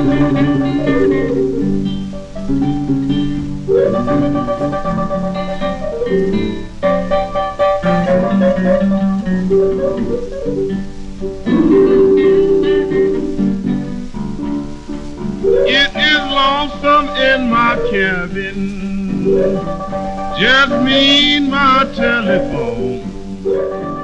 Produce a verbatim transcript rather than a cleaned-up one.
It is lonesome in my cabin, just me and my telephone.